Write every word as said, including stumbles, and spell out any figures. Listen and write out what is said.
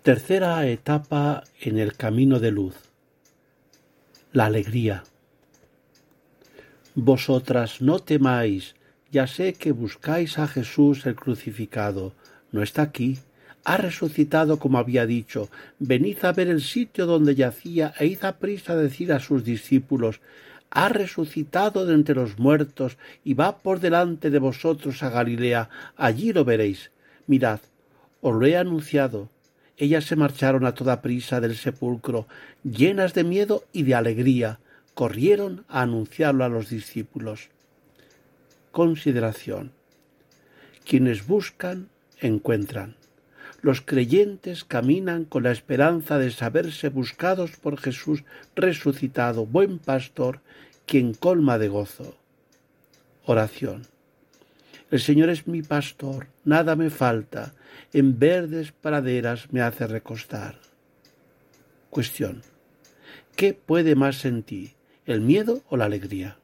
Tercera etapa en el camino de luz. La alegría. Vosotras no temáis, ya sé que buscáis a Jesús el crucificado. No está aquí, ha resucitado como había dicho. Venid a ver el sitio donde yacía e id a prisa a decir a sus discípulos: ha resucitado de entre los muertos y va por delante de vosotros a Galilea, allí lo veréis. Mirad, os lo he anunciado. Ellas se marcharon a toda prisa del sepulcro, llenas de miedo y de alegría. Corrieron a anunciarlo a los discípulos. Consideración. Quienes buscan, encuentran. Los creyentes caminan con la esperanza de saberse buscados por Jesús resucitado, buen pastor, quien colma de gozo. Oración. El Señor es mi pastor, nada me falta, en verdes praderas me hace recostar. Cuestión. ¿Qué puede más en ti, el miedo o la alegría?